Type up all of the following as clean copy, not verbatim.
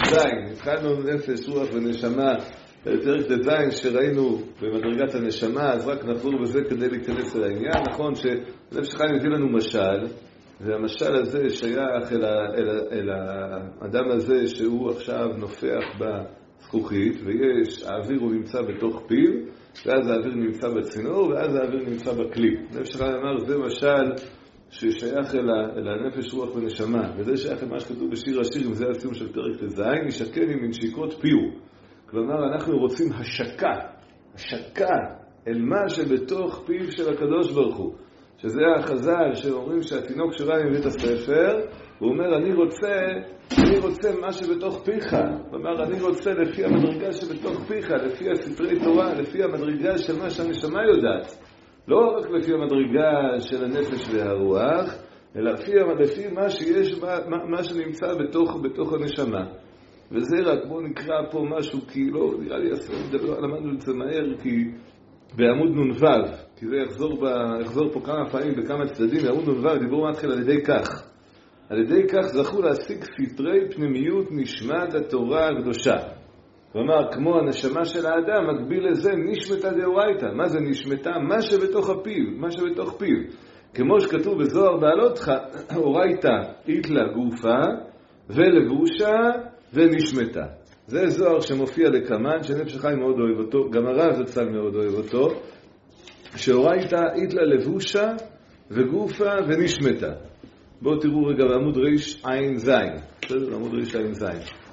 זין. התחלנו נפש, רוח ונשמה, פרק זין שראינו במדרגת הנשמה, אז רק נחזור בזה כדי להיכנס אל העניין. נכון שנפש חיים הביא לנו משל, והמשל הזה שייך אל האדם הזה שהוא עכשיו נופח בזכוכית, ויש, האוויר הוא נמצא בתוך פיו, ואז האוויר נמצא בצינור, ואז האוויר נמצא בכלי. נפש חיים אמר, זה משל ששייך אל הנפש, רוח ונשמה, וזה שייך למה שכתוב בשיר השירים, זה הסיום של פרק זין, ישכן עם מנשיקות פיו. כלומר, אנחנו רוצים השקה אל מה שבתוך פיו של הקדוש ברוך הוא. שזה החז"ל שאומרים שהתינוק שראה מבית הספר, הוא אומר, אני רוצה מה שבתוך פיך. כלומר, אני רוצה לפי המדרגה שבתוך פיך, לפי הספרי תורה, לפי המדרגה של מה שהנשמה יודעת. לא רק לפי המדרגה של הנפש והרוח, אלא לפי מה שיש, מה שנמצא בתוך הנשמה. וזה רק, בואו נקרא פה משהו, כי לא, נראה לי למדנו את זה מהר, כי בעמוד נ"ו, כי זה יחזור פה כמה פעמים בכמה צדדים, בעמוד נ"ו דיבור מתחיל על ידי כך. על ידי כך זכו להשיג סתרי פנימיות נשמת התורה הקדושה. כלומר, כמו הנשמה של האדם, מקביל לזה נשמתה דאורייתא. מה זה נשמתה? מה שבתוך הפיו, מה שבתוך פיו. כמו שכתוב בזוהר בעלותך, אורייתא איתלה גופה ולבושה ונשמתה. זה זוהר שמופיע לקמן, שנפש חיים מאוד אוהב אותו, גם הרב זצ"ל מאוד אוהב אותו, שאורייתא איתלה לבושה וגופה ונשמתה. בואו תראו רגע בעמוד רע"ז. בסדר? עמוד רע"ז.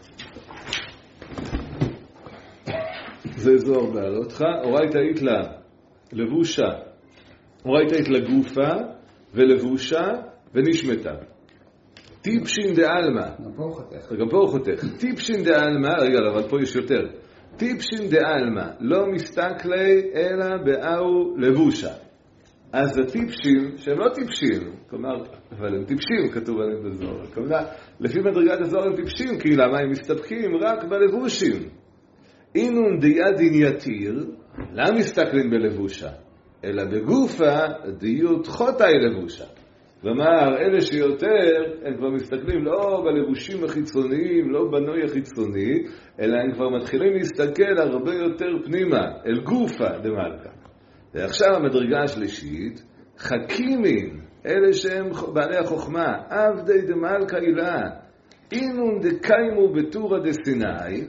זה זוהר בעלותך, אורייתא איתלה לבושה, אורייתא איתלה גופה ולבושה ונשמתה. טיפשין דעלמא. גם פה הוא חותך. טיפשין דעלמא, רגע, אבל פה יש יותר. טיפשין דעלמא, לא מסתכלי אלא באו לבושה. אז הטיפשים, שהם לא טיפשים, כלומר, אבל הם טיפשים, כתוב עליהם בזוהר. כלומר, לפי מדרגת הזוהר הם טיפשים, כי למה הם מסתפקים רק בלבושים? אינון דיאדין יתיר, לא מסתכלים בלבושה, אלא בגופה דיות חוטאי לבושה. כלומר, אלה שיותר, הם כבר מסתכלים לא בלבושים החיצוניים, לא בנוי החיצוני, אלא הם כבר מתחילים להסתכל הרבה יותר פנימה, אל גופה דמלכה. ועכשיו המדרגה השלישית, חכימים, אלה שהם בעלי החוכמה, עבדי דמלכה אילה, אינון דקיימו בתורה דסיני,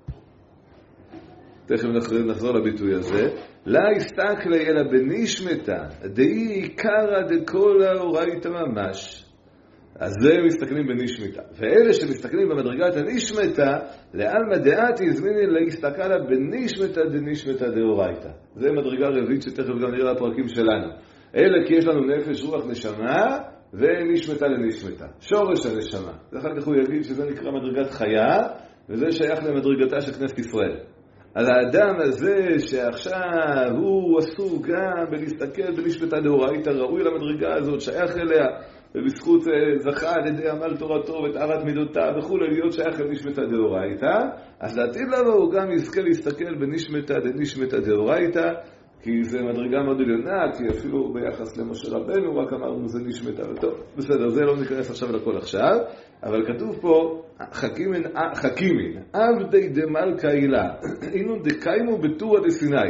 תכף נחזור לביטוי הזה, לא הסתכלי אלא בנשמתה, דהי עיקרא דקולא אורייתא ממש. אז זה מסתכלים בנשמתה. ואלה שמסתכלים במדרגת הנשמתה, לעלמא דעתי הזמיני להסתכלה בנשמתה דנשמתה דאורייתא. זה מדרגה רביעית שתכף גם נראה לפרקים שלנו. אלה כי יש לנו נפש, רוח, נשמה, ונשמתה לנשמתה. שורש הנשמה. ואחר כך הוא יגיד שזה נקרא מדרגת חיה, וזה שייך למדרגתה של כנסת ישראל. אז האדם הזה שעכשיו הוא עסוק גם בלהסתכל בנשמתה דאורייתא, ראוי למדרגה הזאת, שייך אליה, ובזכות זכה על ידי עמל תורתו ותארת מידותיו וכו' להיות שייך לנשמתה דאורייתא, אז לעתיד לבוא הוא גם יזכה להסתכל בנשמתה דנשמתה דאורייתא, כי זה מדרגה מאוד עליונה, כי אפילו ביחס למשה רבנו רק אמרנו זה נשמתה, וטוב, בסדר, זה לא ניכנס עכשיו לכל עכשיו, אבל כתוב פה חכימין, עבדי דמלכה אילה, אינו דקיימו בתורה דסיני.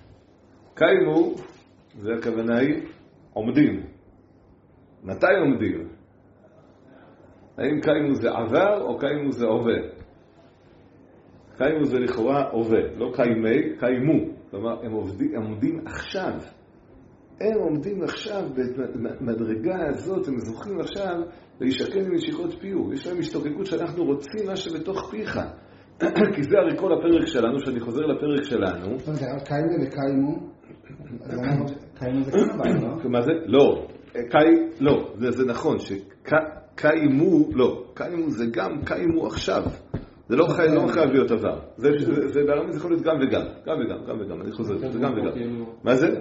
קיימו, זה הכוונה היא, עומדים. מתי עומדים? האם קיימו זה עבר או קיימו זה הווה? קיימו זה לכאורה הווה, לא קיימי, קיימו. כלומר, הם עומדים עכשיו. הם עומדים עכשיו במדרגה הזאת, הם זוכים עכשיו להישכן עם משיכות פיו. יש להם השתוקקות שאנחנו רוצים מה שבתוך פיך. כי זה הרי כל הפרק שלנו, שאני חוזר לפרק שלנו. קיימו וקיימו. קיימו זה כמה, לא? מה זה? לא. לא, זה נכון, שקיימו, לא. קיימו זה גם קיימו עכשיו. זה לא חייב להיות עבר. זה בערמית זה יכול להיות גם וגם. גם וגם. אני חוזר, זה גם וגם. מה זה?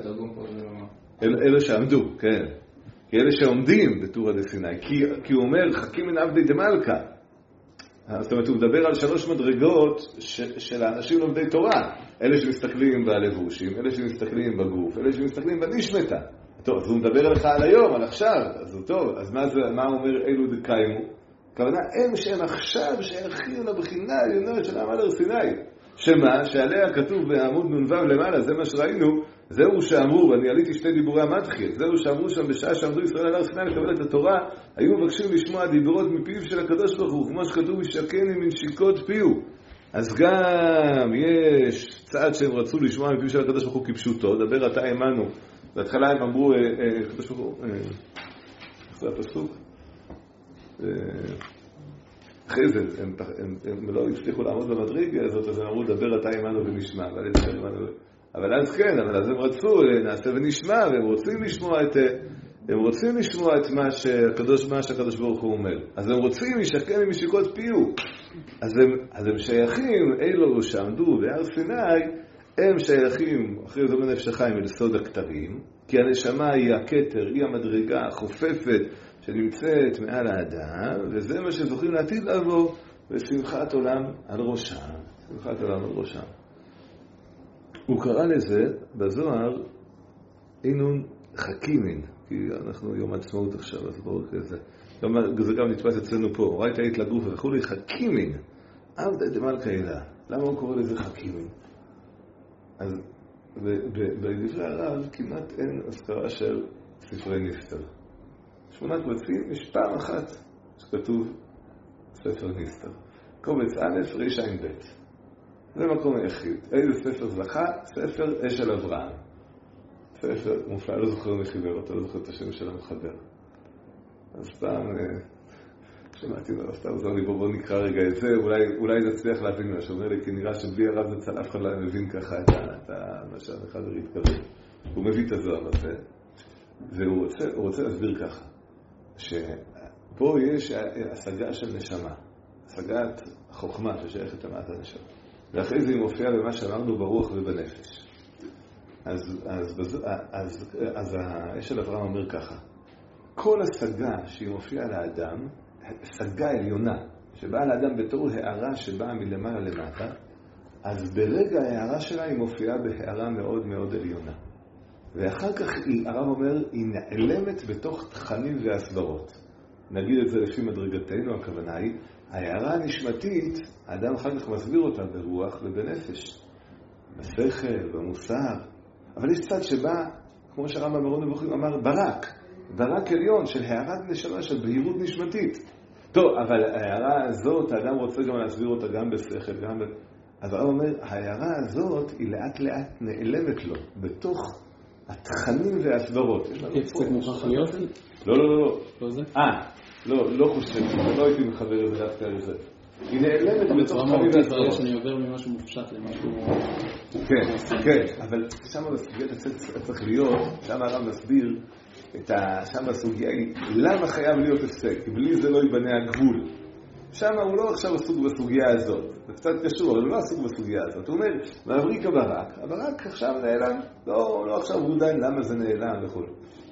אלה שעמדו, כן. כי אלה שעומדים בתורה דסיני. כי הוא אומר, חכים מן עבדי דמלכה. זאת אומרת, הוא מדבר על 3 מדרגות של האנשים לומדי תורה. אלה שמסתכלים בלבושים, אלה שמסתכלים בגוף, אלה שמסתכלים בנשמתה. טוב, אז הוא מדבר עליך על היום, על עכשיו. אז טוב, אז מה הוא אומר אלו דקיימו? הכוונה, הם שהם עכשיו שייכים לבחינה העליונה של מעמד הר סיני. שמה? שעליה כתוב בעמוד נ"ו למעלה, זה מה שראינו, זהו שאמרו, ואני עליתי שתי דיבורי המדחי, זהו שאמרו שם בשעה שעמדו ישראל על הר סיני לקבל את התורה, היו מבקשים לשמוע דיברות מפיו של הקדוש ברוך הוא, כמו שכתוב, ישקני מנשיקות פיו. אז גם יש צעד שהם רצו לשמוע מפיו של הקדוש ברוך הוא כפשוטו, דבר אתה עמנו. בהתחלה הם אמרו, הקדוש ברוך הוא, איך זה הפסוק? אחרי זה, הם לא הצליחו לעמוד במדרגה הזאת, אז הם אמרו, דבר אתה עמנו ונשמע, אבל אז כן, אבל אז הם רצו, נעשה ונשמע, והם רוצים לשמוע את מה שהקדוש ברוך הוא אומר. אז הם רוצים לשקם ממשיקות פיו. אז הם שייכים, אלו שעמדו בהר סיני, הם שייכים, אחרי זה בנפש החיים, אל סוד הכתרים, כי הנשמה היא הכתר, היא המדרגה החופפת, שנמצאת מעל האדם, וזה מה שזוכים לעתיד לבוא, ושמחת עולם על ראשם. שמחת עולם על ראשם. הוא קרא לזה בזוהר, אינון חכימין, כי אנחנו יום עצמאות עכשיו, אז ברור כזה. זה גם נתפס אצלנו פה, ראית היית לגוף וכו' לי, חכימין, עבדה דמלכה אילה. למה הוא קורא לזה חכימין? אז בדברי הרב כמעט אין הזכרה של ספרי נסתר. 8 קבצים, יש פעם אחת שכתוב ספר נסתר. קובץ א' רע"ב. זה מקום היחיד. איזה ספר זכה? ספר אשל אברהם. ספר מופלא, לא זוכר מי חיבר אותו, לא זוכר את השם של המחבר. אז פעם שמעתי לו, סתם עזר לי, בוא נקרא רגע את זה, אולי נצליח להבין מה שאומר לי, כי נראה שבלי הרב זצ"ל אף אחד לא מבין ככה את מה שהמחבר התכוון. הוא מביא את הזוהר הזה, והוא רוצה להסביר ככה, שפה יש השגה של נשמה, השגת חוכמה ששייכת למעט הנשמה, ואחרי זה היא מופיעה במה שאמרנו ברוח ובנפש. אז האשל אברהם אומר ככה, כל השגה שהיא מופיעה לאדם, השגה עליונה, שבאה לאדם בתור הערה שבאה מלמעלה למטה, אז ברגע ההערה שלה היא מופיעה בהערה מאוד מאוד עליונה. ואחר כך הרב אומר, היא נעלמת בתוך תכנים והסברות. נגיד את זה לפי מדרגתנו, הכוונה היא, ההערה הנשמתית, האדם אחר כך מסביר אותה ברוח ובנפש, בשכל, במוסר. אבל יש צד שבא, כמו שהרמב"ם מרון נבוכים אמר, ברק עליון של הערת נשמה, של בהירות נשמתית. טוב, אבל ההערה הזאת, האדם רוצה גם להסביר אותה גם בשכל, גם אז הרב אומר, ההערה הזאת היא לאט לאט נעלמת לו, בתוך התכנים והסברות. זה מוכרח להיות? לא. לא זה? לא חושב, לא הייתי מחבר את זה דווקא לזה. היא נעלמת בתוך תכנים והסברות. שאני עובר ממשהו מופשט למשהו... כן, אבל שם בסוגיית צריך להיות, שם הרב מסביר, שם הסוגיה היא, למה חייב להיות הפסק? כי בלי זה לא ייבנה הגבול. שם הוא לא עכשיו עסוק בסוגיה הזאת. זה קצת קשור, אבל הוא לא עסוק בסוגיה הזאת. הוא אומר, מעבריק הברק עכשיו נעלם, לא עכשיו הוא דן למה זה נעלם וכו'.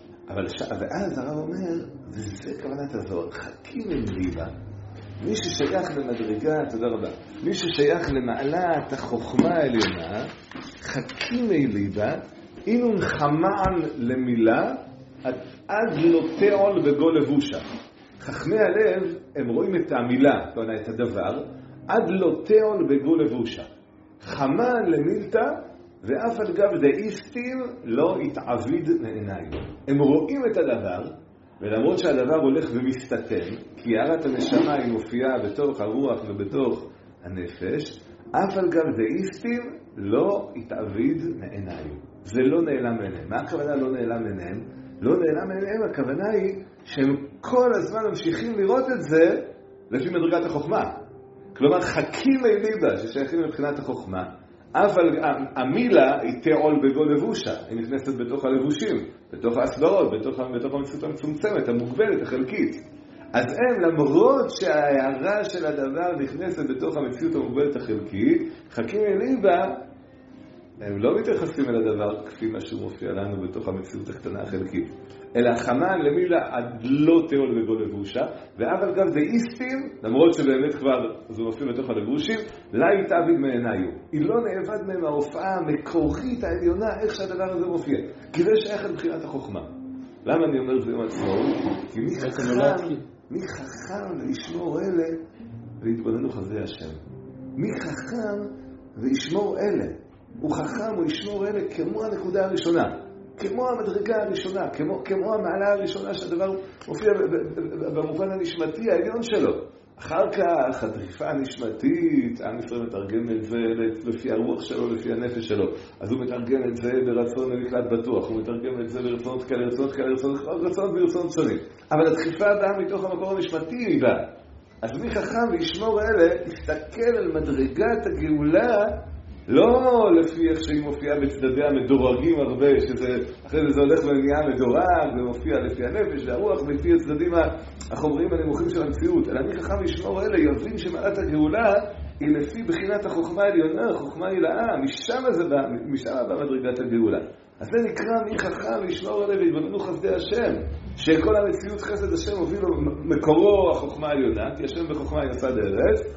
ואז הרב אומר, וזה כוונת הזוהר, חכים עם ליבה, מי ששייך למדרגה, תודה רבה, מי ששייך למעלת החוכמה העליונה, חכים עם ליבה, אינון חמען למילה, עד לא תעול בגו לבושה. חכמי הלב, הם רואים את המילה, את הדבר, עד לא תעול בגו לבושה. חמען למילתא, ואף על גב דאיסטים לא יתעביד מעיניים. הם רואים את הדבר, ולמרות שהדבר הולך ומסתתן, כי הערת הנשמה היא מופיעה בתוך הרוח ובתוך הנפש, אף על גב דאיסטים לא יתעביד מעיניים. זה לא נעלם מעיניהם. מה הכוונה לא נעלם מעיניהם? לא נעלם מעיניהם, הכוונה היא שהם כל הזמן ממשיכים לראות את זה לפי מדרגת החוכמה. כלומר, חכים ליבה ששייכים מבחינת החוכמה, אבל המילה היא תעול בגו לבושה, היא נכנסת בתוך הלבושים, בתוך ההסברות, בתוך המציאות המצומצמת, המוגבלת, החלקית. אז הם, למרות שההערה של הדבר נכנסת בתוך המציאות המוגבלת החלקית, חכים ליבה, הם לא מתייחסים אל הדבר כפי מה שהוא מופיע לנו בתוך המציאות הקטנה החלקית, אלא חמן למילה עד לא תעול בגו לבושה, אבל גם דאיסטים, למרות שבאמת כבר זה מופיע בתוך הלבושים, לא יתעביד מעיניו. היא לא נאבד מהם ההופעה המקורית העליונה, איך שהדבר הזה מופיע. כי זה שייך לבחינת החוכמה. למה אני אומר את זה עם עצמו? כי מי חכם... מי חכם וישמור אלה והתבוננו חסדי השם. מי חכם וישמור אלה. הוא חכם, הוא ישמור אלה כמו הנקודה הראשונה, כמו המדרגה הראשונה, כמו המעלה הראשונה שהדבר מופיע במובן הנשמתי העליון שלו. אחר כך הדחיפה הנשמתית, עם ישראל מתרגם את זה לפי הרוח שלו, לפי הנפש שלו. אז הוא מתרגם את זה ברצון למקלט בטוח, הוא מתרגם את זה ברצונות כאלה, רצונות ברצונות שונים. אבל הדחיפה באה מתוך המקור המשמעתי היא באה. אז מי חכם וישמור אלה, יסתכל על מדרגת הגאולה, לא לפי איך שהיא מופיעה בצדדי המדורגים הרבה, אחרי זה הולך ונהיה מדורג, ומופיע לפי הנפש והרוח, ולפי הצדדים החומריים הנמוכים של המציאות. אלא מי חכם וישמור אלה, יבין שמעלת הגאולה היא לפי בחינת החוכמה העליונה, החוכמה העילאה, משם בא מדרגת הגאולה. אז זה נקרא מי חכם וישמור אלה והתבוננו חסדי השם, שכל המציאות חסד השם הוביל מקורו החוכמה העליונה, כי השם בחוכמה יסד הארץ,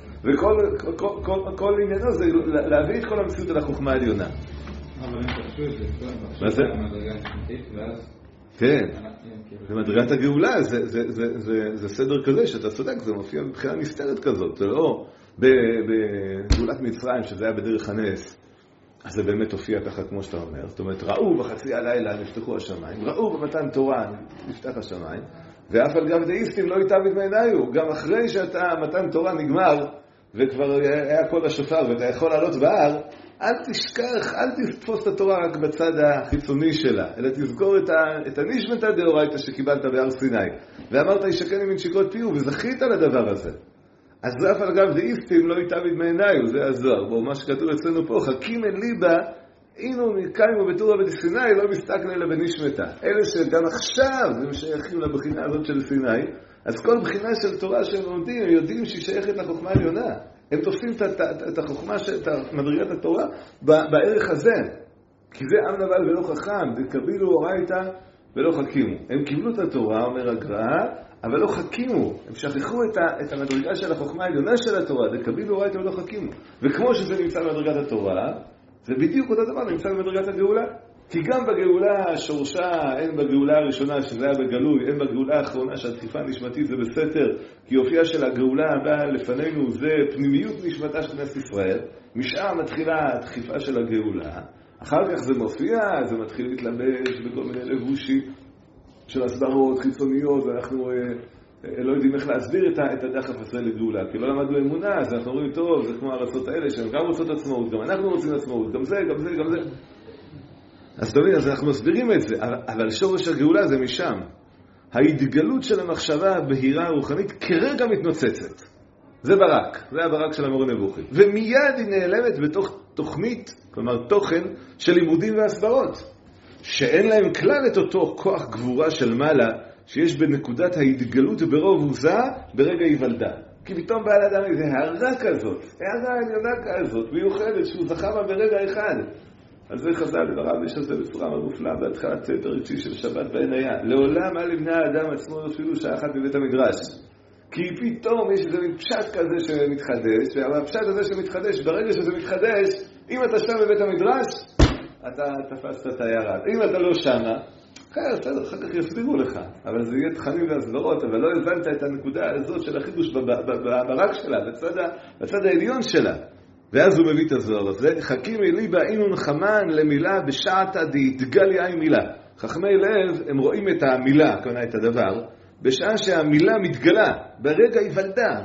וכל עניינו זה להביא את כל המציאות על החוכמה העליונה. אבל הם פרשו את זה, מה זה? המדרגה השמתית, ואז... כן, זה מדרגת הגאולה, זה סדר כזה שאתה צודק, זה מופיע מבחינה נסתרת כזאת, זה לא בגאולת מצרים, שזה היה בדרך הנס, אז זה באמת הופיע ככה כמו שאתה אומר, זאת אומרת, ראו בחצי הלילה נפתחו השמיים, ראו במתן תורה נפתח השמיים, ואף על גב דאיסטים לא יתעבד מעיניו, גם אחרי מתן תורה נגמר, וכבר היה כל השופר ואתה יכול לעלות בהר, אל תשכח, אל תתפוס את התורה רק בצד החיצוני שלה, אלא תזכור את הנשמתא דאורייתא שקיבלת בהר סיני, ואמרת ישכני מנשיקות פיהו, וזכית לדבר הזה. אז אף על גב דאיסטים לא יתעבד מעיניו, זה הזוהר, בו מה שכתוב אצלנו פה, חכים אל ליבה, אינו מקיימו בתורה בסיני, לא מסתכלים אלא בנשמתא. אלה שגם עכשיו הם שייכים לבחינה הזאת של סיני, אז כל בחינה של תורה שהם לומדים, הם יודעים שהיא שייכת לחוכמה העליונה. הם תופסים את החוכמה, את מדרגת התורה, בערך הזה. כי זה עם נבל ולא חכם, דקבילו אורייתא ולא חכימו. הם קיבלו את התורה, אומר הגר"א, אבל לא חכימו. הם שכחו את המדרגה של החוכמה העליונה של התורה, דקבילו אורייתא ולא חכימו. וכמו שזה נמצא במדרגת התורה, זה בדיוק אותו דבר, נמצא במדרגת הגאולה. כי גם בגאולה שורשה, אין בגאולה הראשונה שזה היה בגלוי, אין בגאולה האחרונה שהדחיפה הנשמתית זה בסתר, כי אופייה של הגאולה הבאה לפנינו זה פנימיות נשמתה של כנסת ישראל, משם מתחילה הדחיפה של הגאולה, אחר כך זה מופיע, זה מתחיל להתלבש בכל מיני לבושים של הסברות חיצוניות, ואנחנו לא יודעים איך להסביר את הדחף הזה לגאולה, כי לא למדנו אמונה, אז אנחנו אומרים, טוב, זה כמו הארצות האלה שהן גם רוצות עצמאות, גם אנחנו רוצים עצמאות, גם זה, גם זה, גם זה. אז תמיד, אז אנחנו מסבירים את זה, אבל שורש הגאולה זה משם. ההתגלות של המחשבה הבהירה הרוחנית כרגע מתנוצצת. זה ברק, זה הברק של המורה נבוכי. ומיד היא נעלמת בתוך תוכנית, כלומר תוכן של לימודים והסברות, שאין להם כלל את אותו כוח גבורה של מעלה, שיש בנקודת ההתגלות ברוב עוזה ברגע היוולדה. כי פתאום בעל אדם איזה הערה כזאת, הערה עליונה כזאת, מיוחדת, שהוא זכה בה ברגע אחד. על זה חז"ל ברב יש על זה בצורה מופלאה בהתחלת פרק של שבת בעיניה. לעולם אל ימנע האדם עצמו אפילו שעה אחת בבית המדרש. כי פתאום יש איזה פשט כזה שמתחדש, והפשט הזה שמתחדש, ברגע שזה מתחדש, אם אתה שם בבית המדרש, אתה תפסת את העיירה. אם אתה לא שמה, אחר כך יסבירו לך. אבל זה יהיה תכנים והסברות, אבל לא הבנת את הנקודה הזאת של החידוש בברק שלה, בצד העליון שלה. ואז הוא מביא את הזוהר הזה, חכים אליבא אינון חמן למילה בשעתא דהתגליה עם מילה. חכמי לב, הם רואים את המילה, כלומר את הדבר, בשעה שהמילה מתגלה, ברגע היוולדה,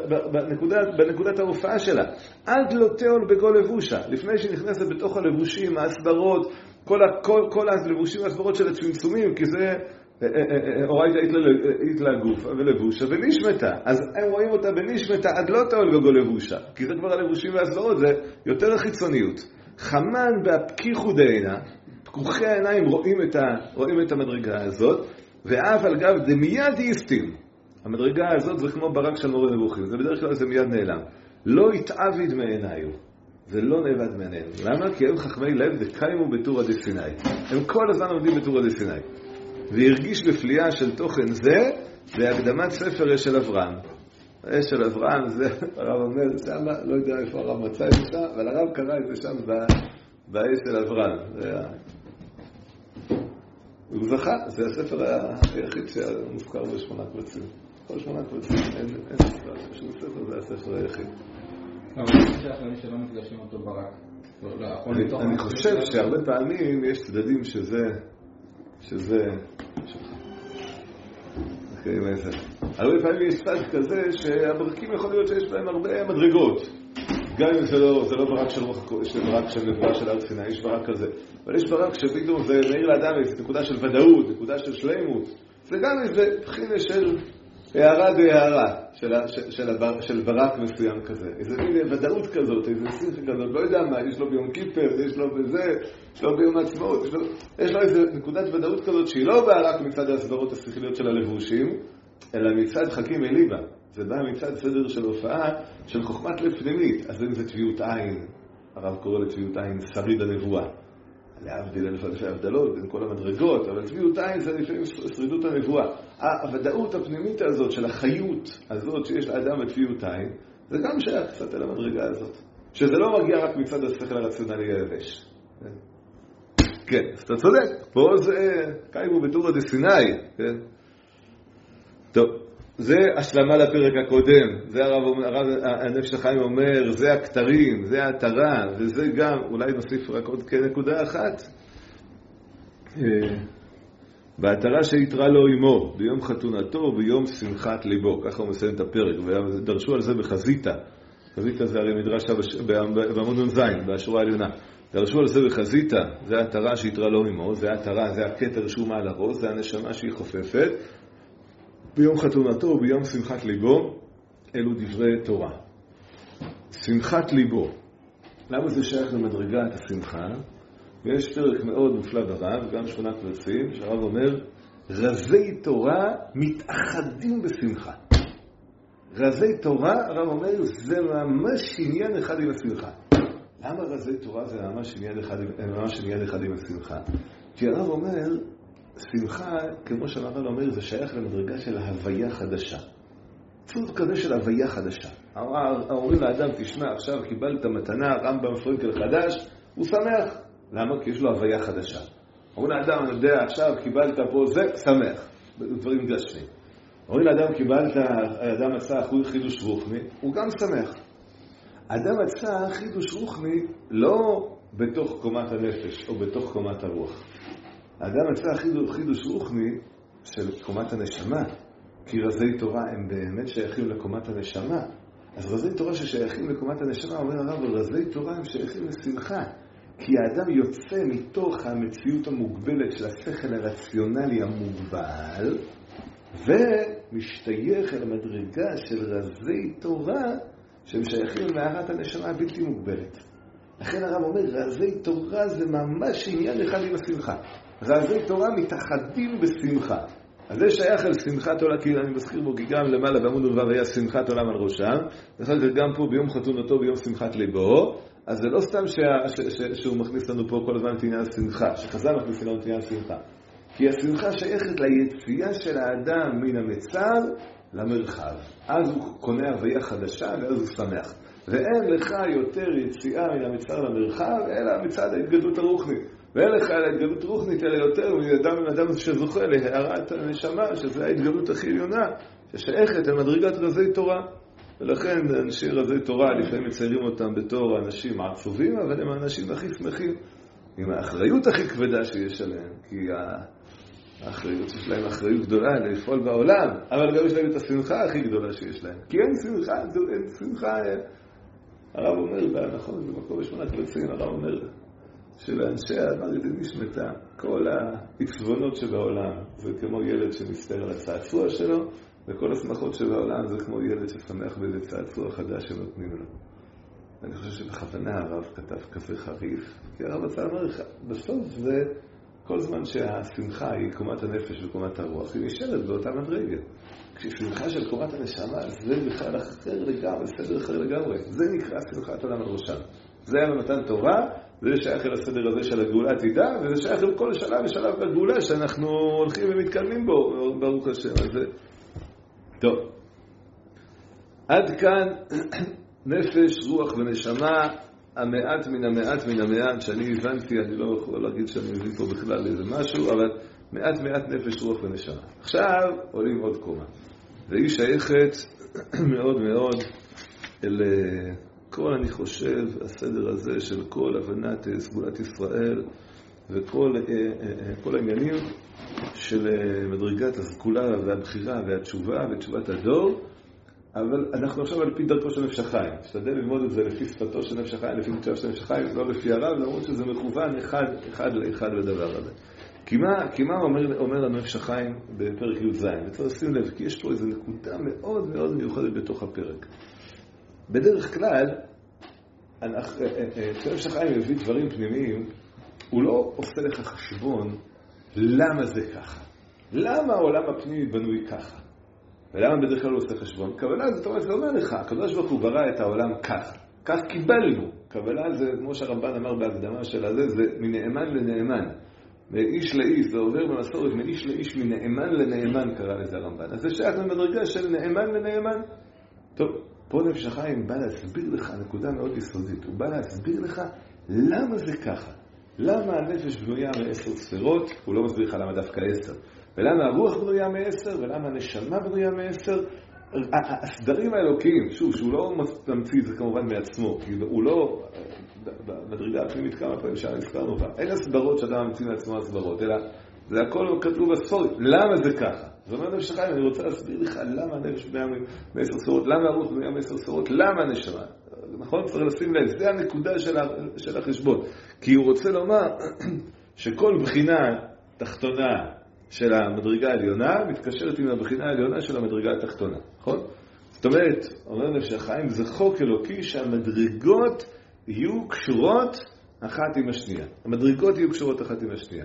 בנקודת ההופעה שלה. עד לא תיאול בכל לבושה, לפני שנכנסת בתוך הלבושים, ההסברות, כל הלבושים וההסברות של הצמצומים, כי זה אורייתא איתלה גופה ולבושה ונשמתה. אז הם רואים אותה בנשמתה עד לא תיאול בכל לבושה, כי זה כבר הלבושים וההסברות, זה יותר החיצוניות. חמן בהפקיחו דעינה, פקוחי העיניים רואים את המדרגה הזאת, ואף על גב דמיד איסטים. המדרגה הזאת זה כמו ברק של מורה נבוכים, זה בדרך כלל זה מיד נעלם. לא יתעבד מעיניו, זה לא נאבד מעיניהם. למה? כי הם חכמי לב דקיימו בתורה דסיני. הם כל הזמן עומדים בתורה דסיני. והרגיש בפליאה של תוכן זה, זה הקדמת ספר אש של אברהם. אש של אברהם זה, הרב אומר שם, לא יודע איפה הרב מצא את זה, אבל הרב קרא את זה שם באש של אברהם. הוא זכה, זה הספר היחיד שמוזכר בשמונה קבצים. כל 8 קבצים, אין סיטואציה שהוא ספר, זה הספר היחיד. אבל זה שייך למי שלא מקדשים אותו ברק. אני חושב שהרבה פעמים יש צדדים שזה הרבה פעמים יש צד כזה שהברקים יכול להיות שיש בהם הרבה מדרגות, גם אם זה לא ברק של רוח, יש ברק של נבואה של הר סיני, יש ברק כזה, אבל יש ברק שפתאום זה מאיר לאדם איזו נקודה של ודאות, נקודה של שלמות, זה גם איזה בחינה של הערה בהערה של ברק מסוים כזה, איזה מין ודאות כזאת, איזה שיחה כזאת, לא יודע מה, יש לו ביום כיפר, יש לו בזה, יש לו ביום העצמאות, יש לו איזה נקודת ודאות כזאת שהיא לא באה רק מצד הסברות השכליות של הלבושים, אלא מצד חכים אליבה. זה בא מצד סדר של הופעה של חוכמת לב פנימית. אז אם זה טבעיות עין, הרב קורא לטבעיות עין שריד הנבואה. להבדיל אלפי הבדלות בין כל המדרגות, אבל טבעיות עין זה לפעמים שרידות הנבואה. הוודאות הפנימית הזאת של החיות הזאת שיש לאדם בטבעיות עין, זה גם שייך קצת אל המדרגה הזאת. שזה לא מגיע רק מצד השכל הרציונלי היבש. כן, אז אתה צודק. פה זה קיימו בתורה דסיני. כן? טוב, זה השלמה לפרק הקודם. זה הנפש החיים אומר, זה הכתרים, זה ההתרה, וזה גם, אולי נוסיף רק עוד כנקודה אחת. בהתרה שהתרה לו עמו, ביום חתונתו, ביום שמחת ליבו. ככה הוא מסיים את הפרק, ודרשו על זה בחזיתה. חזיתה זה הרי מדרש בעמוד נ"ז, בשורה העליונה. דרשו על זה בחזיתה, זה ההתרה שהתרה לו עמו, זה ההתרה, זה הכתר שהוא מעל הראש, זה הנשמה שהיא חופפת. ביום חתונתו וביום שמחת ליבו, אלו דברי תורה. שמחת ליבו. למה זה שייך למדרגת השמחה? ויש פרק מאוד מופלא ברב, גם 8 קבצים, שהרב אומר, רזי תורה מתאחדים בשמחה. רזי תורה, הרב אומר, זה ממש עניין אחד עם השמחה. למה רזי תורה זה ממש עניין אחד עם השמחה? כי הרב אומר, שמחה, כמו שהרב אומר, זה שייך למדרגה של הוויה חדשה. צוד כזה של הוויה חדשה. אומרים לאדם, תשמע, עכשיו קיבלת מתנה, רמב"ם פרנקל חדש, הוא שמח. למה? כי יש לו הוויה חדשה. אומרים לאדם, אני יודע, עכשיו קיבלת פה זה, שמח. דברים גשמיים. אומרים לאדם, קיבלת, האדם עשה חידוש רוחני, הוא גם שמח. האדם עשה חידוש רוחני לא בתוך קומת הנפש או בתוך קומת הרוח. האדם עשה חידוש רוחני של קומת הנשמה, כי רזי תורה הם באמת שייכים לקומת הנשמה. אז רזי תורה ששייכים לקומת הנשמה, אומר הרב, רזי תורה הם שייכים לשמחה, כי האדם יוצא מתוך המציאות המוגבלת של השכל הרציונלי המוגבל, ומשתייך אל המדרגה של רזי תורה שהם שייכים להערת הנשמה הבלתי מוגבלת. לכן הרב אומר, רזי תורה זה ממש עניין אחד עם השמחה. רזי תורה מתאחדים בשמחה. אז זה שייך על שמחת עולם, כי אני מזכיר בו, כי גם למעלה בעמוד נ"ו היה שמחת עולם על ראשם, וכן גם פה ביום חתונתו ביום שמחת ליבו, אז זה לא סתם שהוא מכניס לנו פה כל הזמן את עניין השמחה, שחז"ל מכניס לנו את עניין השמחה. כי השמחה שייכת ליציאה של האדם מן המצר למרחב. אז הוא קונה הוויה חדשה ואז הוא שמח. ואין לך יותר יציאה מן המצר למרחב, אלא מצד ההתגלות הרוחנית. ואין לך על ההתגלות רוחנית, אלא יותר מאדם שזוכה להערת הנשמה, שזה ההתגלות הכי עליונה, ששייכת למדרגת רזי תורה. ולכן אנשי רזי תורה, לפעמים מציירים אותם בתור אנשים עצובים, אבל הם האנשים הכי שמחים, עם האחריות הכי כבדה שיש עליהם, כי האחריות יש להם אחריות גדולה לפעול בעולם, אבל גם יש להם את השמחה הכי גדולה שיש להם. כי אין שמחה, הרב אומר, נכון, במקום 8 קבצים, הרב אומר, שלאנשי המרידים נשמתה, כל העצבונות שבעולם, זה כמו ילד שמסתר על הצעצוע שלו, וכל השמחות שבעולם זה כמו ילד ששמח באיזה צעצוע חדש שנותנים לו. אני חושב שבכוונה הרב כתב כזה חריף, כי הרב רוצה לומר לך, בסוף זה כל זמן שהשמחה היא קומת הנפש וקומת הרוח, היא נשארת באותה מדרגה. כששמחה של קומת הנשמה, זה בכלל אחר לגמרי, סדר אחר לגמרי. זה נקרא שמחת עולם על ראשם. זה היה במתן תורה, זה שייך אל הסדר הזה של הגאולה עתידה, וזה שייך אל כל שלב ושלב בגאולה שאנחנו הולכים ומתקדמים בו, ברוך השם. אז זה טוב. עד כאן נפש, רוח ונשמה, המעט מן המעט מן המעט שאני הבנתי, אני לא יכול להגיד שאני מבין פה בכלל איזה משהו, אבל מעט נפש, רוח ונשמה. עכשיו עולים עוד קומה. והיא שייכת מאוד מאוד אל כל, אני חושב, הסדר הזה של כל הבנת סגולת ישראל וכל העניינים של מדרגת הסגולה והבחירה והתשובה ותשובת הדור. אבל אנחנו עכשיו על פי דרכו של נפש החיים. נשתדל ללמוד את זה לפי שפתו של נפש החיים, לפי מקצוע של נפש החיים, לא לפי הרב, למרות שזה מכוון אחד לאחד לדבר הזה. כי מה אומר לנו נפש החיים בפרק י"ז? וצריך לשים לב, כי יש פה איזו נקודה מאוד מאוד מיוחדת בתוך הפרק. בדרך כלל, כשנפש החיים מביא דברים פנימיים, הוא לא עושה לך חשבון למה זה ככה. למה העולם הפנימי בנוי ככה? ולמה בדרך כלל הוא עושה חשבון? קבלה זאת אומרת, זה אומר לך, הקדוש ברוך הוא ברא את העולם ככה. כך קיבלנו. קבלה זה, כמו שהרמב"ן אמר בהקדמה של הזה, זה מנאמן לנאמן. מאיש לאיש, זה עובר במסורת מאיש לאיש, מנאמן לנאמן קרא לזה הרמב"ן. אז זה שייך במדרגה של נאמן לנאמן. טוב, פה נפש החיים בא להסביר לך נקודה מאוד יסודית. הוא בא להסביר לך למה זה ככה. למה הנפש בנויה מ10 ספירות, הוא לא מסביר לך למה דווקא 10. ולמה הרוח בנויה מ10, ולמה הנשמה בנויה מ10. הסדרים האלוקיים, שוב, שהוא לא ממציא את זה כמובן מעצמו, כי הוא לא, במדרגה הפנימית כמה פעמים שהזכרנו בה, אין הסברות שאדם ממציא מעצמו הסברות, אלא זה הכל כתוב בספורט. למה זה ככה? זאת אומרת, נפש החיים, אני רוצה להסביר לך למה הנפש בנויה מ10 ספירות, למה הרוח בנויה מ10 ספירות, למה הנשמה. נכון? צריך לשים לב, זה הנקודה של החשבון. כי הוא רוצה לומר שכל בחינה תחתונה של המדרגה העליונה מתקשרת עם הבחינה העליונה של המדרגה התחתונה. נכון? זאת אומרת, אומר נפש החיים, זה חוק אלוקי שהמדרגות יהיו קשורות אחת עם השנייה. המדרגות יהיו קשורות אחת עם השנייה.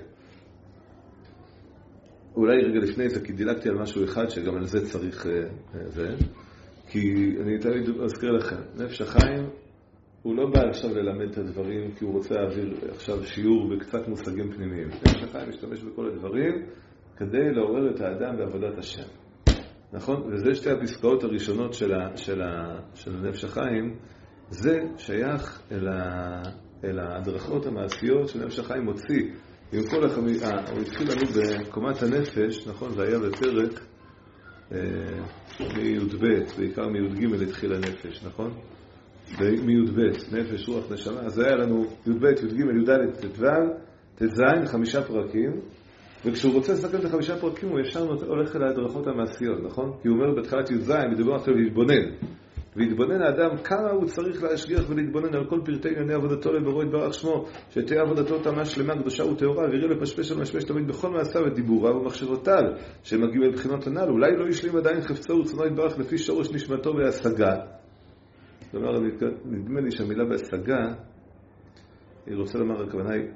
אולי רגע לפני זה, כי דילגתי על משהו אחד שגם על זה צריך זה. כי אני תמיד אזכיר לכם, נפש החיים הוא לא בא עכשיו ללמד את הדברים כי הוא רוצה להעביר עכשיו שיעור וקצת מושגים פנימיים. נפש החיים משתמש בכל הדברים כדי לעורר את האדם בעבודת השם. נכון? וזה שתי הפסקאות הראשונות של נפש החיים, זה שייך אל הדרכות המעשיות שנפש החיים מוציא. עם כל הוא התחיל לנו בקומת הנפש, נכון? זה היה בפרק מי"ב, בעיקר מי"ג התחיל הנפש, נכון? מי"ב, נפש, רוח, נשמה. אז היה לנו י"ב, י"ג, י"ד, ט"ו, ט"ז, 5 פרקים, וכשהוא רוצה לסכם את 5 פרקים הוא ישר הולך אל ההדרכות המעשיות, נכון? כי הוא אומר בתחילת י"ז, מדובר עכשיו להתבונן. והתבונן האדם כמה הוא צריך להשגיח ולהתבונן על כל פרטי ענייני עבודתו לברו יתברך שמו, שתהיה עבודתו תמה שלמה קדושה וטהורה, ויראה לפשפש על משפש תמיד בכל מעשיו ודיבוריו ומחשבותיו שמגיעים אל בחינות הנ"ל. אולי לא ישלים עדיין חפצו ורצונו יתברך לפי שורש נשמתו בהשגה. זאת אומרת, נדמה לי שהמילה בהשגה היא רוצה לומר, הכוונה היא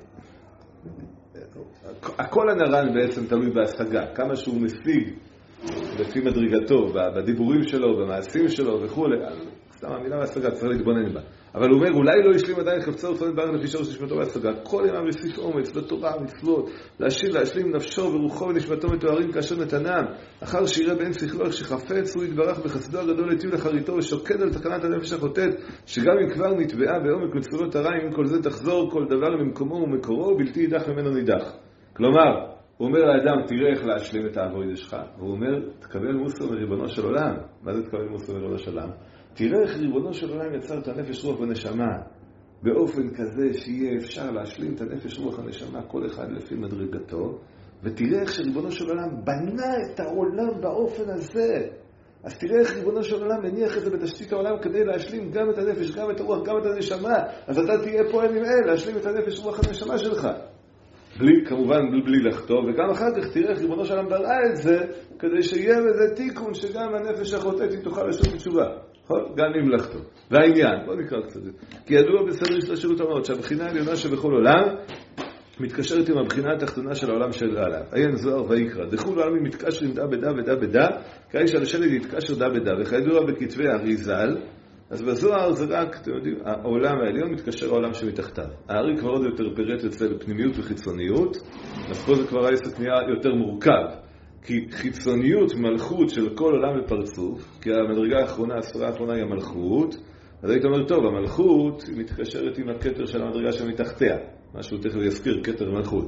הכל הנרן בעצם תלוי בהשגה, כמה שהוא משיג לפי מדרגתו, בדיבורים שלו, במעשים שלו וכו'. סתם המילה בהשגה, צריך להתבונן בה. אבל הוא אומר, אולי לא ישלים עדיין חפצו ורצונו יתברך לפי שורש נשמתו בהשגה. כל ימיו יוסיף אומץ לתורה ומצוות, להשלים נפשו ורוחו ונשמתו מתוארים כאשר נתנם, אחר שיראה בין שכלו איך שחפץ הוא יתברך בחסדו הגדול היטיב לחריתו ושוקד על תקנת הנפש החוטאת, שגם אם כבר נטבעה בעומק מצוות הרעים, עם כל זה תחזור כל דבר ממקומו ומקורו, בלתי יידח ממנו נידח. כלומר, הוא אומר לאדם, תראה איך להשלים את העבודה שלך. והוא אומר, תקבל מוסר מריבונו של עולם. מה זה תקבל מוסר מריבונו של עולם? תראה איך ריבונו של עולם יצר את הנפש, רוח ונשמה באופן כזה שיהיה אפשר להשלים את הנפש, רוח ונשמה כל אחד לפי מדרגתו, ותראה איך שריבונו של עולם בנה את העולם באופן הזה. אז תראה איך ריבונו של עולם מניח את זה בתשתית העולם כדי להשלים גם את הנפש, גם את הרוח, גם את הנשמה. אז אתה תהיה פועל עם להשלים את הנפש, רוח ונשמה שלך. כמובן בלי לחטוא, וגם אחר כך תראה איך ריבונו של עולם ברא את זה כדי שיהיה בזה תיקון שגם הנפש החוטאת תוכל לשוב בתשובה, גם אם לחטוא. והעניין, בוא נקרא קצת, כי ידוע בסדר השתלשלות המעות שהבחינה העליונה שבכל עולם מתקשרת עם הבחינה התחתונה של העולם של עליו. עיין זוהר ויקרא, דחול העלמין מתקשרים דה בדה ודה בדה, כאיש על השלד יתקשר דה בדה, וכידוע בכתבי האריז"ל. אז בזוהר זה רק, אתם יודעים, העולם העליון מתקשר לעולם שמתחתיו. הארי כבר עוד יותר פירט אצל פנימיות וחיצוניות, אז פה זה כבר העסק נהיה יותר מורכב. כי חיצוניות מלכות של כל עולם ופרצוף, כי המדרגה האחרונה, הספרה האחרונה היא המלכות, אז היית אומר, טוב, המלכות היא מתקשרת עם הכתר של המדרגה שמתחתיה, משהו תכף יזכיר, כתר מלכות.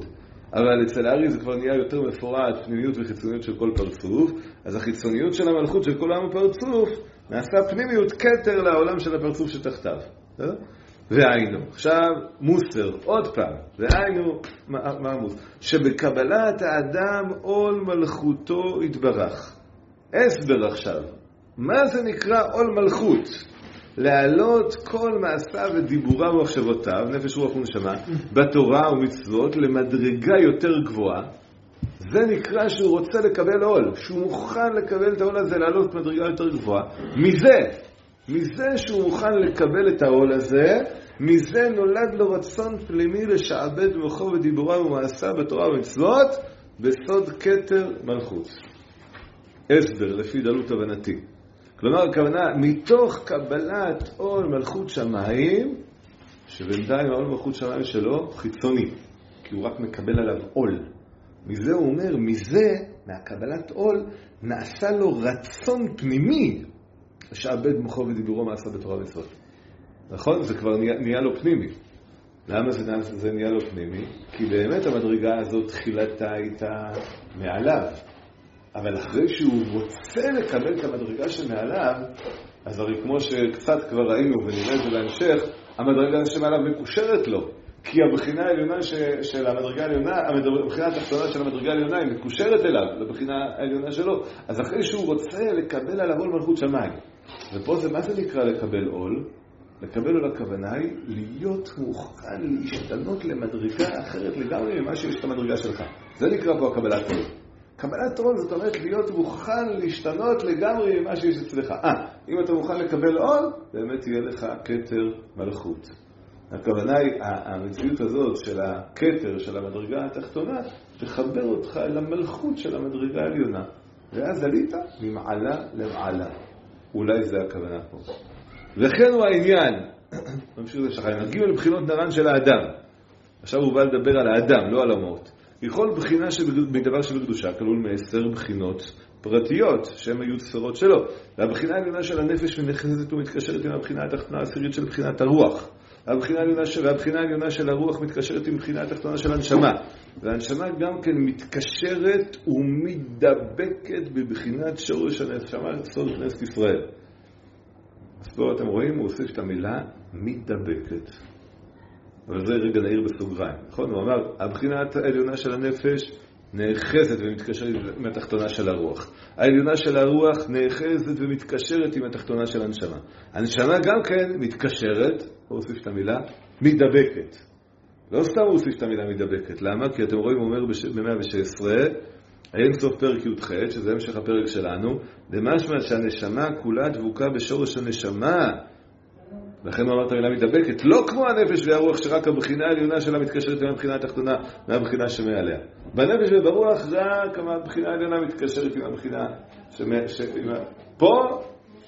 אבל אצל הארי זה כבר נהיה יותר מפורט, פנימיות וחיצוניות של כל פרצוף. אז החיצוניות של המלכות של כל העם הפרצוף נעשה פנימיות כתר לעולם של הפרצוף שתחתיו. והיינו, עכשיו מוסר, עוד פעם, והיינו, מה המוסר? שבקבלת האדם עול מלכותו יתברך. הסבר עכשיו, מה זה נקרא עול מלכות? להעלות כל מעשיו ודיבוריו ומחשבותיו, נפש רוח ונשמה, בתורה ומצוות למדרגה יותר גבוהה. זה נקרא שהוא רוצה לקבל עול, שהוא מוכן לקבל את העול הזה, להעלות מדרגה יותר גבוהה. מזה שהוא מוכן לקבל את העול הזה, מזה נולד לו רצון פנימי לשעבד במוחו ודיבוריו ומעשיו בתורה ומצוות, בסוד כתר מלכות. הסבר לפי דלות הבנתי. כלומר, הכוונה, מתוך קבלת עול מלכות שמיים, שבינתיים העול מלכות שמיים שלו חיצוני, כי הוא רק מקבל עליו עול. מזה הוא אומר, מהקבלת עול, נעשה לו רצון פנימי, לשעבד מוחו ודיבורו מעשה בתורה ומצוות. נכון? זה כבר נהיה לו פנימי. למה זה נהיה לו פנימי? כי באמת המדרגה הזאת תחילתה הייתה מעליו. אבל אחרי שהוא רוצה לקבל את המדרגה שמעליו, אז הרי כמו שקצת כבר ראינו ונראה את זה בהמשך, המדרגה שמעליו מקושרת לו. כי הבחינה העליונה של המדרגה העליונה, הבחינה התחתונה של המדרגה העליונה היא מקושרת אליו, לבחינה העליונה שלו. אז אחרי שהוא רוצה לקבל עליו עול מלכות שמיים. ופה זה מה זה נקרא לקבל עול? לקבל עול הכוונה היא להיות מוכן להשתנות למדרגה אחרת לגמרי ממה שיש את המדרגה שלך. זה נקרא פה הקבלת עול. קבלת עול זאת אומרת להיות מוכן להשתנות לגמרי ממה שיש אצלך. אם אתה מוכן לקבל עול, באמת יהיה לך כתר מלכות. הכוונה היא, המציאות הזאת של הכתר, של המדרגה התחתונה, תחבר אותך אל המלכות של המדרגה העליונה. ואז עלית ממעלה למעלה. אולי זה הכוונה פה. וכן הוא העניין, נמשיך לשחיים, נגיע לבחינות נרן של האדם. עכשיו הוא בא לדבר על האדם, לא על המות. בכל בחינה מדבר שבקדושה כלול מ10 בחינות פרטיות, שהן היו צפרות שלו. והבחינה העליונה של הנפש מנחזת ומתקשרת עם הבחינה התחתונה העשירית של בחינת הרוח. והבחינה העליונה של הרוח מתקשרת עם בחינה התחתונה של הנשמה. והנשמה גם כן מתקשרת ומתדבקת בבחינת שורש הנשמה סוד כנסת ישראל. אז פה אתם רואים, הוא הוסיף את המילה מתדבקת. אבל זה רגע נעיר בסוגריים. נכון? הוא אמר, הבחינה העליונה של הנפש נאחזת ומתקשרת עם התחתונה של הרוח. העליונה של הרוח נאחזת ומתקשרת עם התחתונה של הנשמה. הנשמה גם כן מתקשרת, הוא הוסיף את המילה, מתדבקת. לא סתם הוא הוסיף את המילה מתדבקת. למה? כי אתם רואים, הוא אומר ב-116, אין סוף פרק י"ח, שזה המשך הפרק שלנו, למשמע שהנשמה כולה דבוקה בשורש הנשמה. לכן הוא אמר את המילה מתדבקת, לא כמו הנפש והרוח שרק הבחינה העליונה שלה מתקשרת עם הבחינה התחתונה מהבחינה שמעליה. בנפש וברוח רק הבחינה העליונה מתקשרת עם הבחינה פה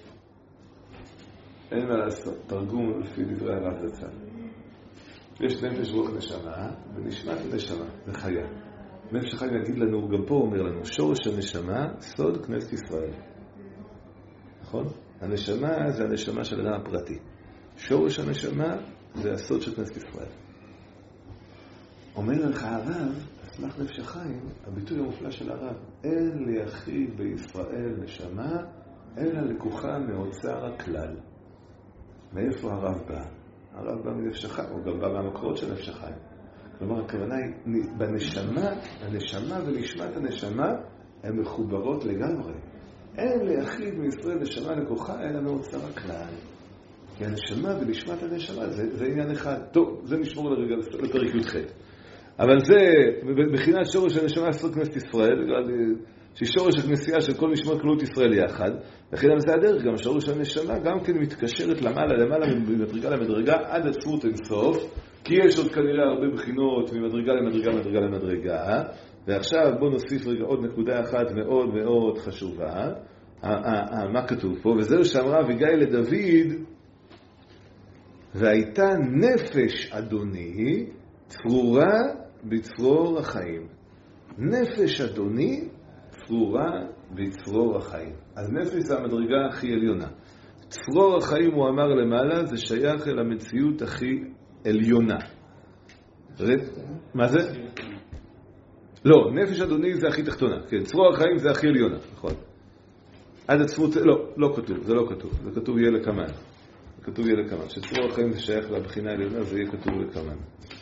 אין מה לעשות, תרגום לפי דברי הרב זצ"ל. יש נפש רוח נשמה ונשמת הנשמה, זה חיה. נפש החיים יגיד לנו, גם פה אומר לנו, שורש הנשמה סוד כנסת ישראל. נכון? הנשמה זה הנשמה של אדם הפרטי. שורש הנשמה זה הסוד של כנסת ישראל. אומר לך הרב, אסמך נפש החיים, הביטוי המופלא של הרב, אין ליחיד בישראל נשמה, אלא לקוחה מאוצר הכלל. מאיפה הרב בא? הרב בא מנפש החיים, הוא גם בא מהמקורות של נפש החיים. כלומר, הכוונה היא, בנשמה, הנשמה ונשמת הנשמה, הן מחוברות לגמרי. אין ליחיד מישראל נשמה לקוחה, אלא מאוצר הכלל. כי הנשמה ונשמת הנשמה, זה עניין אחד. טוב, זה נשמור לרגע לפרק י"ח. אבל זה, בחינת שורש הנשמה סוד כנסת ישראל, ששורש הכנסייה של כל משמר כללות ישראל יחד, וכן זה הדרך, גם שורש הנשמה גם כן מתקשרת למעלה, ממדרגה למדרגה, עד עצמות אינסוף, כי יש עוד כנראה הרבה בחינות, ממדרגה למדרגה, ועכשיו בוא נוסיף רגע עוד נקודה אחת מאוד מאוד חשובה, מה כתוב פה, וזהו שאמרה אביגיל לדוד, והייתה נפש אדוני צרורה בצרור החיים. נפש אדוני צרורה בצרור החיים. אז נפש זה המדרגה הכי עליונה. צרור החיים, הוא אמר למעלה, זה שייך אל המציאות הכי עליונה. מה זה? לא, נפש אדוני זה הכי תחתונה, כן, צרור החיים זה הכי עליונה, נכון. עד עצמות, לא כתוב, זה לא כתוב, זה כתוב יהיה לקמן. כתוב יהיה לקמן, שצרור החיים זה שייך לבחינה העליונה, זה יהיה כתוב לקמן.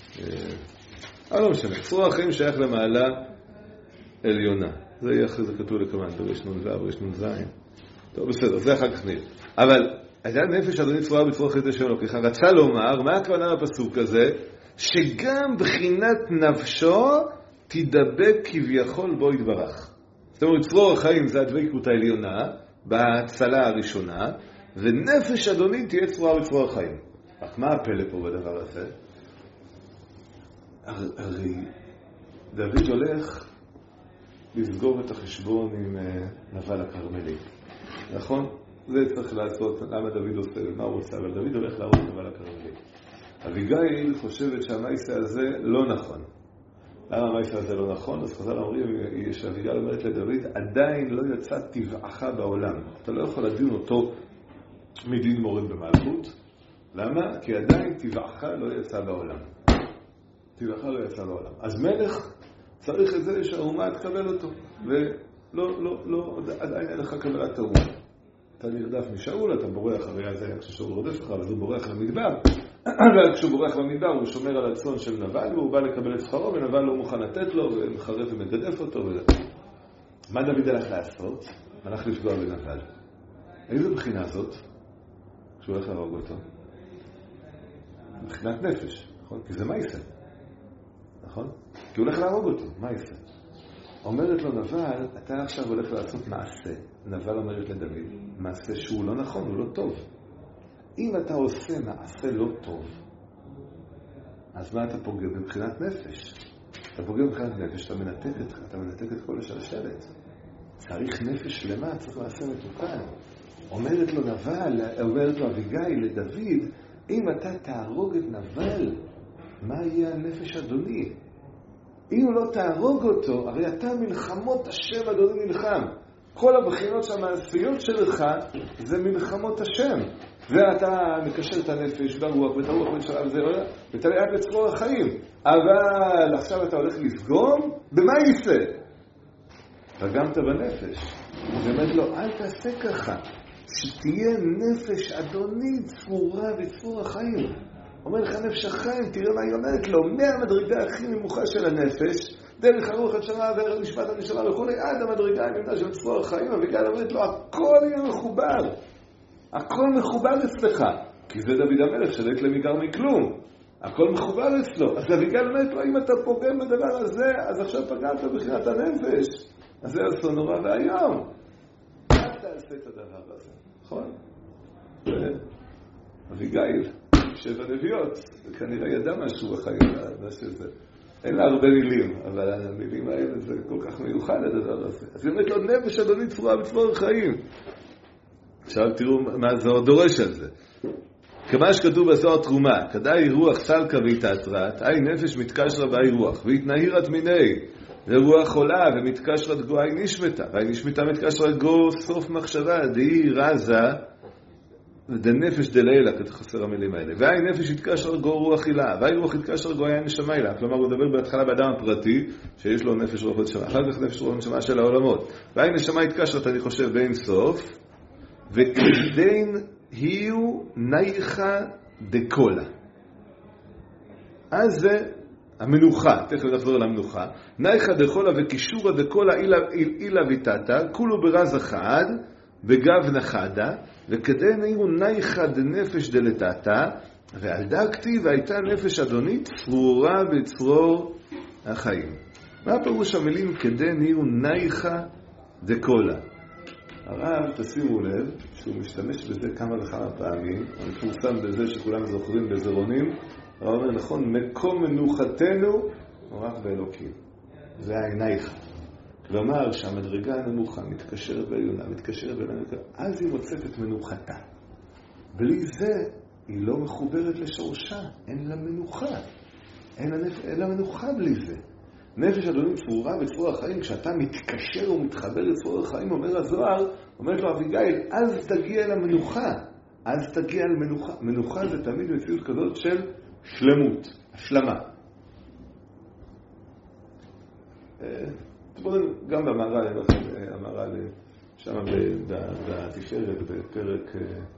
לא משנה, צרור החיים שייך למעלה עליונה. זה יהיה אחרי זה כתוב לקמן, יש נ"ו ויש נ"ז. טוב, בסדר, זה אחר כך נראה. אבל היה נפש אדוני צרורה בצרור החיים שלו, ככה רצה לומר, מה הכוונה בפסוק הזה? שגם בחינת נפשו תדבק כביכול בו יתברך. זאת אומרת, צרור החיים זה הדבקות העליונה, בהצלה הראשונה, ונפש אדוני תהיה צרורה בצרור החיים. רק מה הפלא פה בדבר הזה? הרי דוד הולך לסגור את החשבון עם נבל הכרמלי. נכון? זה צריך לעשות, למה דוד עושה, מה הוא עושה? אבל דוד הולך להרוג נבל הכרמלי. אביגיל חושבת שהמייסה הזה לא נכון. למה המייסה הזה לא נכון? אז חז"ל אומרים שאביגיל אומרת לדוד, עדיין לא יצא טבעך בעולם. אתה לא יכול לדין אותו מדין מורד במלכות. למה? כי עדיין טבעך לא יצא בעולם. טבעך לא יצא בעולם. אז מלך צריך את זה שהאומה תקבל אותו. עדיין אין לך קבלת האומה. אתה נרדף משאול, אתה בורח, הרי זה כששאול רודף לך, אז הוא בורח למדבר. וכשהוא בורח במדבר הוא שומר על הצאן של נבל, והוא בא לקבל את שכרו, ונבל לא מוכן לתת לו, ומחרף ומגדף אותו. מה דוד הלך לעשות? הלך לפגוע בנבל. איזו בחינה זאת? כשהוא הולך להרוג אותו? מבחינת נפש, נכון? כי זה מייסה. נכון? כי הוא הולך להרוג אותו, מייסה. אומרת לו נבל, אתה עכשיו הולך לעשות מעשה. נבל אומרת לדוד, מעשה שהוא לא נכון, הוא לא טוב. אם אתה עושה מעשה לא טוב, אז מה אתה פוגע מבחינת נפש? אתה פוגע מבחינת נפש, אתה מנתק את כל השלשלת. צריך נפש שלמה, צריך מעשה מתוקן. אומרת לו נבל, אומרת לו אביגיל לדוד, אם אתה תהרוג את נבל, מה יהיה הנפש אדוני? אם לא תהרוג אותו, הרי אתה מלחמות השם אדוני נלחם. כל הבחינות המעשיות שלך זה מלחמות השם. ואתה מקשר את הנפש ברוח ואת הרוח ונשאר וזה לא, ואתה ליד לצרור החיים. אבל עכשיו אתה הולך לסגום, במה ייסה? פגמת בנפש. ואומרת לו, אל תעשה ככה. שתהיה נפש אדוני צרורה בצרור החיים. אומר לך נפש החיים, תראה מה היא אומרת לו, מהמדרגה הכי נמוכה של הנפש, דרך הרוח הנשמה וערך משפט הנשמה וכולי, עד המדרגה הנמוכה של צרור החיים, אביגיל אומרת לו, הכל יהיה מחובר. הכל מחובר אצלך. כי זה דוד המלך שלט למיגר מכלום. הכל מחובר אצלו. אז אביגיל אומרת לו, אם אתה פוגם בדבר הזה, אז עכשיו פגעת בבחינת הנפש. אז זה אסון נורא והיום. אל תעשה את הדבר הזה. נכון? אביגיל, 7 נביאות, וכנראה ידע משהו בחיים, שזה. אין לה הרבה מילים, אבל המילים האלה זה כל כך מיוחד הדבר הזה. אז היא אומרת לו, נפש אדוני צרורה בצרור החיים. עכשיו תראו מה זה דורש על זה. כמה שכתוב בזוהר תרומה, כדאי רוח סלקה והתעטרת, אי נפש מתקשרה באי רוח, והתנהירת מיני, ורוח חולה ומתקשרת גו אי נשמתה, ואי נשמתה מתקשרת גו סוף מחשבה, דהי רזה, דנפש דלילה, כתוב חסר המילים האלה, ואי נפש התקשרת גו רוח הילה, ואי רוח התקשרת גו אי נשמה הילה, כלומר הוא מדבר בהתחלה באדם הפרטי, שיש לו נפש רוח ונשמה, אחר כך נפש רוח ונשמה של העולמות, ואי נשמה התקשרת אני חושב באין סוף, וכדין היו נייחה דקולה. אז זה המנוחה, תכף נחזור על המנוחה. נייחה דקולה וקישורה דקולה אילה ויתתה, כולו ברז אחד, בגב נחדה, וכדין היו נייחה דנפש דלתתה, ועל דקתי והייתה נפש אדונית צרורה בצרור החיים. מה פירוש המילים כדין היו נייחה דקולה? הרב, תשימו לב, שהוא משתמש בזה כמה וכמה פעמים, הוא מפורסם בזה שכולם זוכרים בזרונים, הרב אומר, נכון, מקום מנוחתנו הוא רק באלוקים. זה העינייך. כלומר, שהמדרגה הנמוכה מתקשרת בעליונה, מתקשרת בעליונה, אז היא מוצאת את מנוחתה. בלי זה, היא לא מחוברת לשורשה, אין לה מנוחה. אין לה מנוחה בלי זה. נפש אדוני צרורה בצרור החיים, כשאתה מתקשר ומתחבר לצרור החיים, אומר הזוהר, אומרת לו אביגיל, אז תגיע אל המנוחה. אז תגיע אל מנוחה. מנוחה זה תמיד מציאות כזאת של שלמות, השלמה. תבואו גם במהר"ל, המהר"ל שם בתפארת, בפרק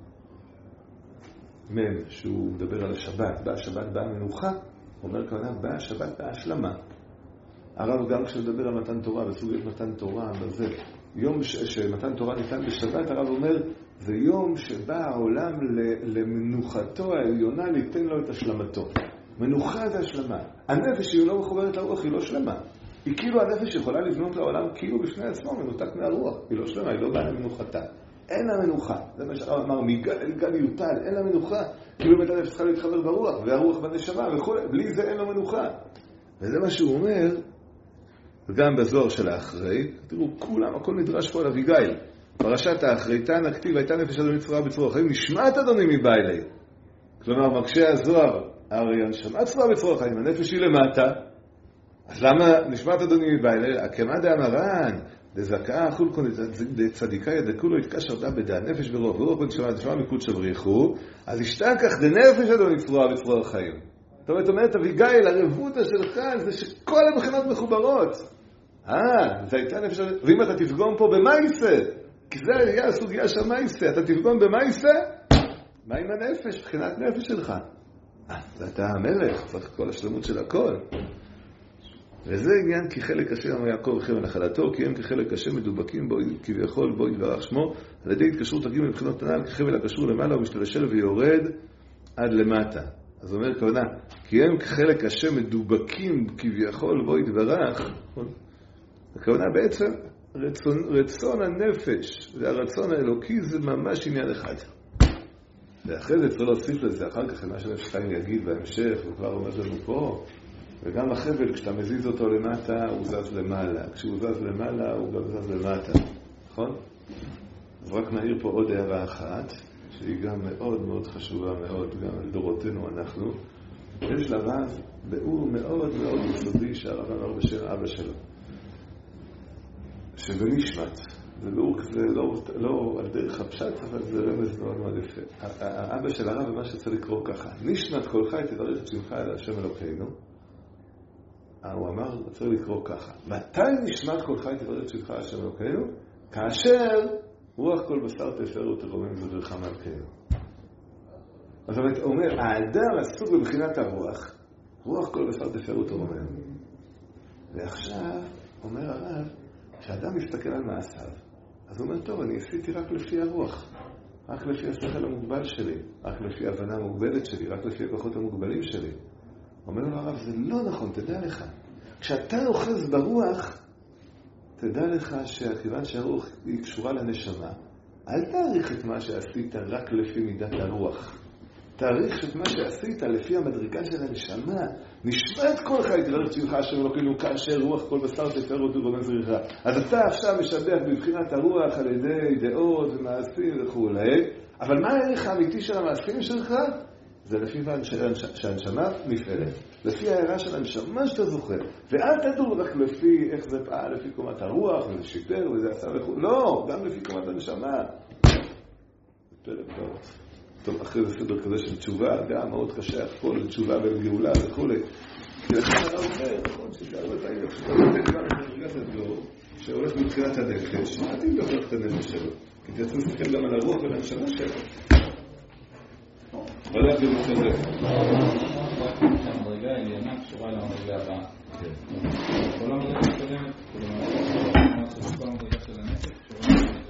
מ' שהוא מדבר על השבת, באה השבת, באה מנוחה, אומר כהנה, באה השבת, באה השלמה. הרב גם כשמדבר על מתן תורה, בסוגיות מתן תורה, בזה, יום שמתן תורה ניתן בשבת, הרב אומר, זה יום שבא העולם למנוחתו העליונה ליתן לו את השלמתו. מנוחה זה השלמה. הנפש שהיא לא מחוברת לרוח, היא לא שלמה. היא כאילו הנפש יכולה לבנות לעולם כאילו בפני עצמו, מנותק מהרוח. היא לא שלמה, היא לא באה למנוחתה. אין לה מנוחה. זה מה שהרב אמר, מגל יוטל, אין לה מנוחה. כאילו באמת הנפש צריכה להתחבר ברוח, והרוח בנשמה וכו'. בלי זה אין לו מנוחה. וזה מה שהוא אומר, וגם בזוהר של האחרי, תראו, כולם, הכל נדרש פה על אביגיל. פרשת האחריתן הכתיב, הייתה נפש אדוני צבועה בצרור החיים, נשמעת אדוני מבעילי. כלומר, מקשה הזוהר, הרי הנשמה צבועה בצרור החיים, הנפש היא למטה, אז למה נשמעת אדוני מבעילי? הקמה דאמרן, דזכה חולקו דצדיקה ידקו לו יתקשר דה בדה, נפש ברוח, ורוח בנשמה מיקוד שבריחו, אז ישתכח דנפש אדוני צבועה בצרור החיים. זאת אומרת, אביגיל, הרבותא שלך זה שכל המכינות מחוברות. זה הייתה נפש, ואם אתה תפגום פה במייסה, כי זה היה הסוגיה של מייסה, אתה תפגום במייסה, מה עם הנפש, מבחינת נפש שלך? זה אתה המלך, צריך כל השלמות של הכל. וזה עניין כי חלק השם אמר יעקב וכן לנחלתו, כי הם כחלק השם מדובקים בו, כביכול בו יתברך שמו, על ידי התקשרות תרגיל מבחינות הנעל, כחבל הקשור למעלה ומשתלשל ויורד עד למטה. אז אומר כוונה, כי הם כחלק השם מדובקים כביכול בו יתברך, הכוונה בעצם רצון הנפש והרצון האלוקי זה ממש עניין אחד. ואחרי זה צריך להוסיף לזה, אחר כך מה שנפש חיים יגיד בהמשך, הוא כבר אומר לנו פה, וגם החבל, כשאתה מזיז אותו למטה, הוא זז למעלה. כשהוא זז למעלה, הוא גם זז למטה. נכון? אז רק נעיר פה עוד הערה אחת, שהיא גם מאוד מאוד חשובה מאוד, גם לדורותינו אנחנו. יש לרב באור מאוד מאוד יסודי שהרב אמר בשם אבא שלו. שבנשמת. זה באור כזה לא על דרך הפשט, אבל זה רמז מאוד מאוד יפה. האבא של הרב מה שצריך לקרוא ככה. נשמת כל חי תברך את שמך אל השם אלוקינו. הוא אמר, צריך לקרוא ככה. מתי נשמת כל חי תברך את שמך אל השם אלוקינו? כאשר רוח כל בשר תפאר ותרומם זברך מלכנו. אז הוא אומר, האדם עסוק בבחינת הרוח, רוח כל בשר תפאר ותרומם. ועכשיו, אומר הרב, כשאדם מסתכל על מעשיו, אז הוא אומר, טוב, אני עשיתי רק לפי הרוח, רק לפי השכל המוגבל שלי, רק לפי ההבנה המוגבלת שלי, רק לפי הכוחות המוגבלים שלי. אומר לו הרב, זה לא נכון, תדע לך. כשאתה אוחז ברוח, תדע לך שכיוון שהרוח היא קשורה לנשמה, אל תעריך את מה שעשית רק לפי מידת הרוח. תעריך את מה שעשית לפי המדרגה של הנשמה. נשמע את כל חי תברך את שמך השם אלוקינו כאשר רוח כל בשר תפאר ותרומם זברך. אז אתה עכשיו משבח בבחינת הרוח על ידי דעות ומעשים וכו'. אבל מה הערך האמיתי של המעשים שלך? זה לפי שהנשמה נפעלת. לפי הערה של הנשמה שאתה זוכר. ואל תדור רק לפי איך זה פעל, לפי קומת הרוח, וזה שיפר, וזה עשה וכו'. לא, גם לפי קומת הנשמה. פרק טוב. טוב, אחרי זה סדר כזה של תשובה, גם מאוד קשה, הכל תשובה ולגאולה וכו'. כי לכן הרב אומר, נכון, שזה הרבה פעמים, כשאתה נותן כבר את הדרגת הדור, שהולך מבחינת הנפש, מה עתיד להוכיח את הנפש שלו? כי אתה צריך להסתכל גם על הרוח ולנשמה שלו. ולך גם צודק. המדרגה העליונה קשורה למדרגה הבאה. כל המדרגה הקודמת, כל המדרגה של הנפש קשורה